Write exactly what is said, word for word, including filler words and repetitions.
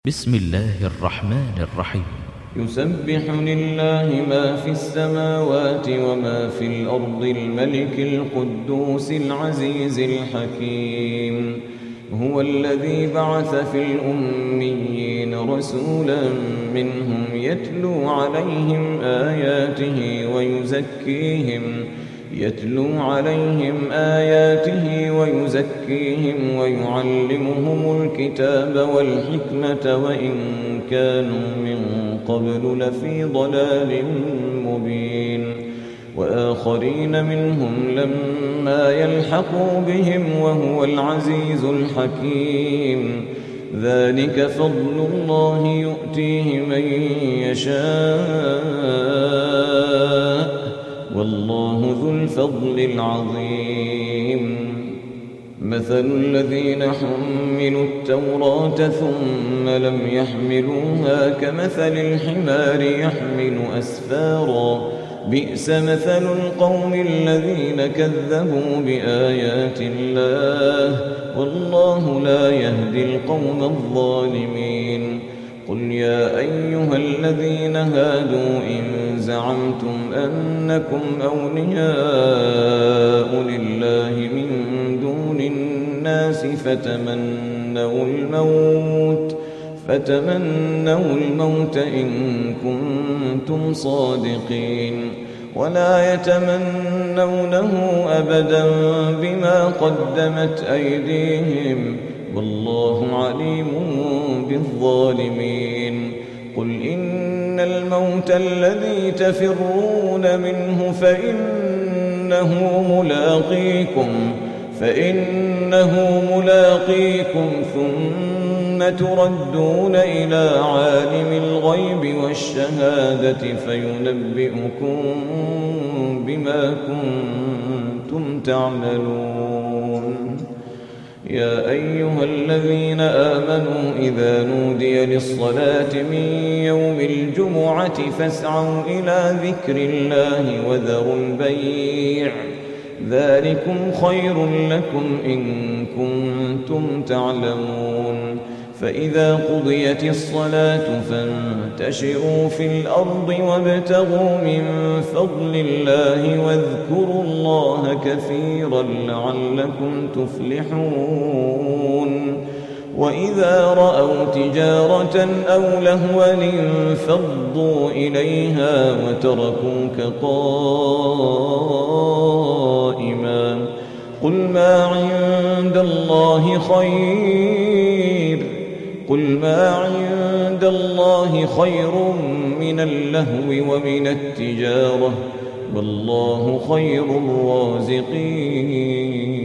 بسم الله الرحمن الرحيم. يسبح لله ما في السماوات وما في الأرض الملك القدوس العزيز الحكيم. هو الذي بعث في الأميين رسولا منهم يتلو عليهم آياته ويزكيهم يتلو عليهم آياته ويزكيهم ويعلمهم الكتاب والحكمة وإن كانوا من قبل لفي ضلال مبين. وآخرين منهم لما يلحقوا بهم وهو العزيز الحكيم. ذلك فضل الله يؤتيه من يشاء والله ذو الفضل العظيم. مثل الذين حملوا التوراة ثم لم يحملوها كمثل الحمار يحمل أسفارا بئس مثل القوم الذين كذبوا بآيات الله والله لا يهدي القوم الظالمين. قل يا أيها الذين هادوا إن زعمتم أنكم أولياء لله من دون الناس فتمنوا الموت فتمنوا الموت إن كنتم صادقين ولا يتمنونه أبدا بما قدمت أيديهم والله عليم بالظالمين. قل إن الموت الذي تفرون منه فإنه ملاقيكم فإنه ملاقيكم ثم تردون إلى عالم الغيب والشهادة فينبئكم بما كنتم تعملون. يا أيها الذين آمنوا إذا نودي للصلاة من يوم الجمعة فاسعوا إلى ذكر الله وذروا البيع ذلكم خير لكم إن كنتم تعلمون. فإذا قضيت الصلاة فانتشروا في الأرض وابتغوا من فضل الله واذكروا الله كثيرا لعلكم تفلحون. وإذا رأوا تجارة أو لهوا انفضوا إليها وتركوك قائما قل ما عند الله خير قل ما عند الله خير من اللهو ومن التجارة والله خير الرازقين.